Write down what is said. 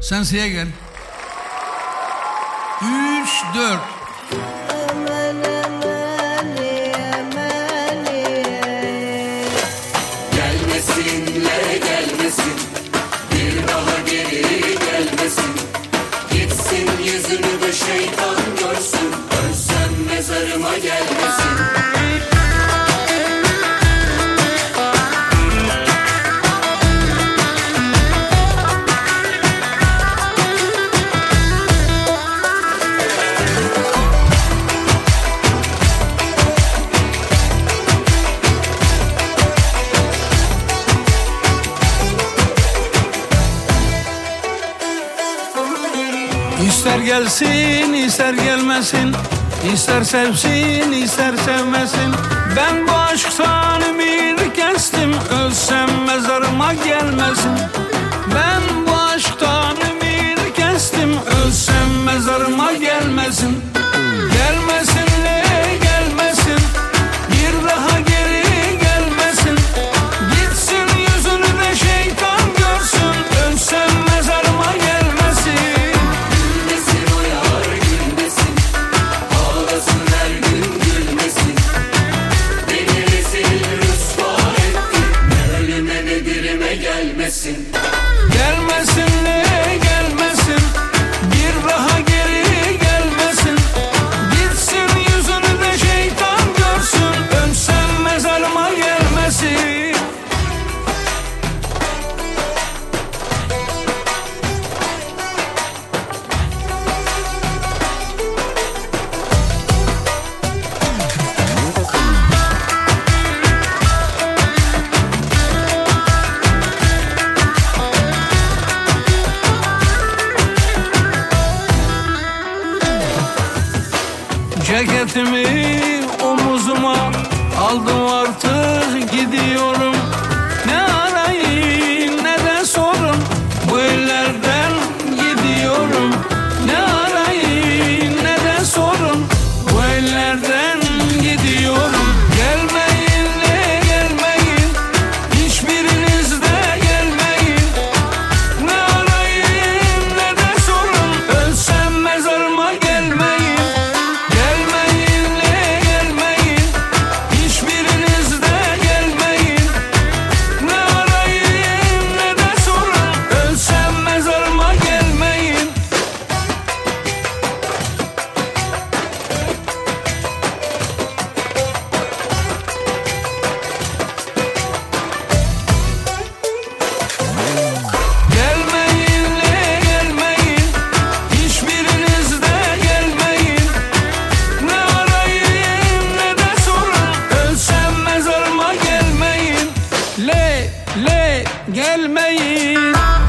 Sen S'ye gel. 3, 4. Gelmesinle gelmesin, bir daha geri gelmesin. Gitsin yüzünü de şeytan görsün, ölsem mezarıma gelmesin. İster gelsin, ister gelmesin, ister sevsin, ister sevmesin. Ben bu aşktan ümidi kestim, ölsem mezarıma gelmesin. Ben bu aşktan ümidi kestim, ölsem mezarıma gelmesin. Gelmesin de gelmesin, bir daha geri gelmesin. Gitsin yüzünü de şeytan görsün, ölsem mezarıma gelmesin. Gelmesin. Gelmesin de gelmesin, bir daha geri gelmesin. Gitsin yüzünü de şeytan görsün, ölsem mezarıma gelmesin. Ceketimi omuzuma aldım, artık gidiyorum. Ne arayın ne de sorun, bu ellerden gidiyorum. Ne arayın ne de sorun, bu ellerden gidiyorum. Gelmeyin de gelmeyin, hiçbiriniz de gelmeyin. Ne arayın ne de sorun, ölsem mezarıma gelmeyin. Gelmeyin.